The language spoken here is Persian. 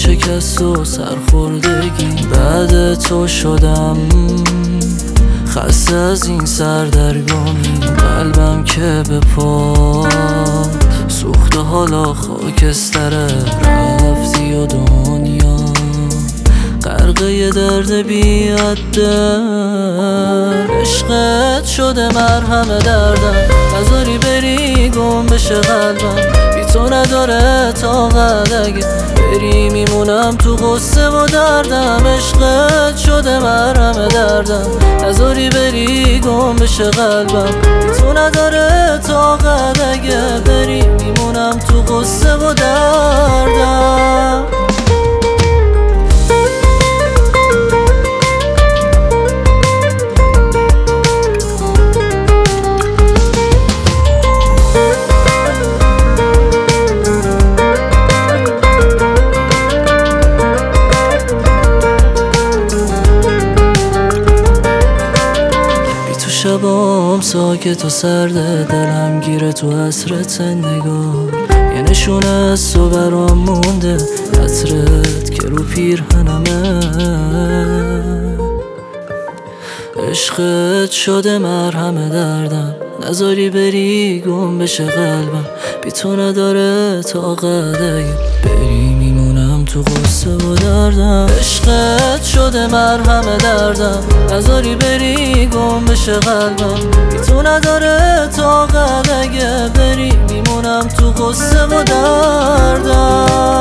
شکست و سرخوردگی. بعد تو شدم خسته از این سردرگمی. قلبم که به پا سوخت و حالا خاکستره. رفتی و دنیا غرقه درد بی حده. عشقت شده مرهم دردم، نذاری بری گم بشه قلبم. بی تو نداره طاقت، اگه بری میمونم تو غصه و دردم. عشقت شده مرهم دردم، نذاری بری گم بشه قلبم. بی تو نداره طاقت، اگه بری میمونم تو غصه و دردم. شبام ساکت و سرده، دلم گیره تو حسرت نگاه. یه نشونه از تو برام مونده، عطرت که رو پیرهنمه. عشقت شده مرهم دردم، نذاری بری گم بشه قلبم. بی تو نداره طاقت، اگه بری میمونم تو غصه و دردم. عشقت شده مرهم دردم، نذاری بری گم بشه قلبم. بی تو نداره طاقت، اگه بری میمونم تو غصه و دردم.